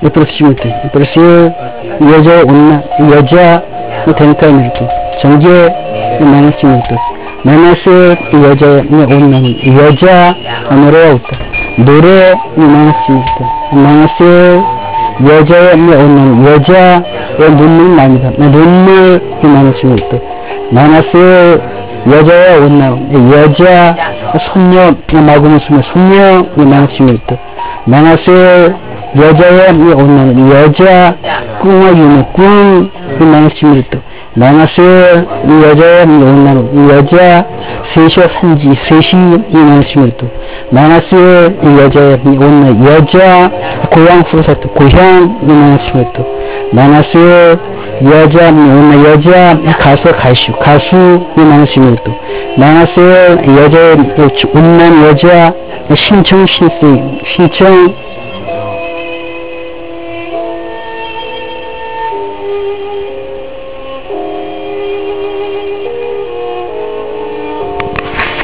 플러스 16도 플러스 1 여자 온나 여자 되니까 이렇게 전개 마이너스 16도 마이너스 여자 온나 여자 노래 없다 노래 마이너스 16도 마이너스 여자의 온나 여자 눈물 납니다 눈물 마이너스 16도 마이너스 여자의 온나 여자 손녀 마구무 손녀 마이너스 16도 마이너스 여자의 온나는 여자 꿍의 유무 꿍 마이너스 16도 마이너스 여자의 온나는 여자 셋이 산지 셋이 마이너스 16도 마이너스 여자의 온나 여자 고향 후사도 고향 마이너스 16도 마이너스 여자 온나 여자 가수 마이너스 16도 마이너스 여자의 온난 여자 신청